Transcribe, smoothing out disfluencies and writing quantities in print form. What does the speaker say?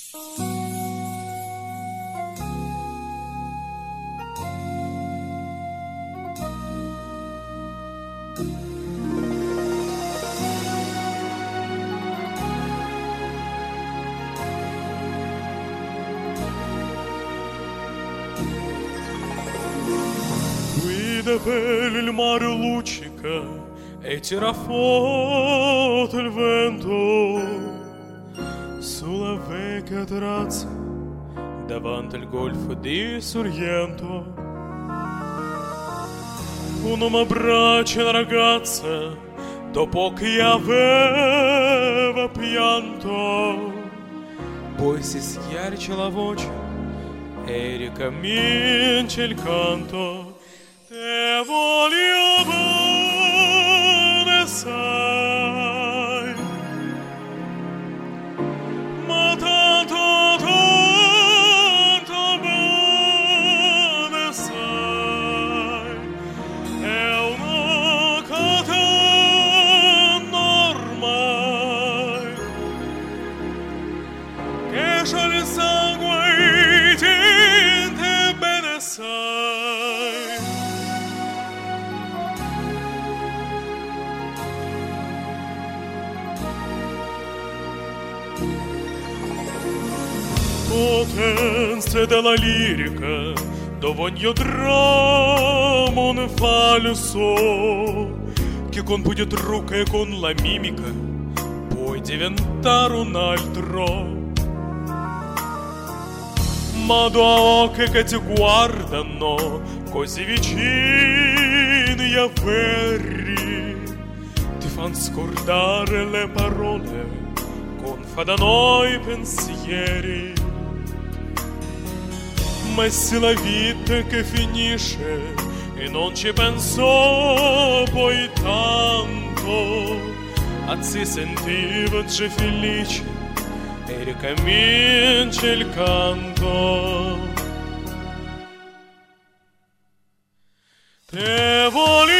Per il mare luccica e tira fuori il vento sulla vecchia terrazza davanti al golfo di Sorrento. Un uomo abbraccia una ragazza dopo che aveva pianto, poi si schiarcia la voce e ricomincia il canto. Te voglio bene, sai, ma tanto, tanto bene, sai, è una catena ormai che scioglie il sangue e tinte bene, sai. Potenze della lirica, dove ogni dramma un falso che con pugno trucca e con la mimica puoi diventare un altro. Ma due occhi che ti guardano così vicini e veri ti fanno scordare le parole, confidano i pensieri. Ma se la vita che finisce e non ci penso poi tanto, a si sentiva già felice e ricomincia il canto. Te voglio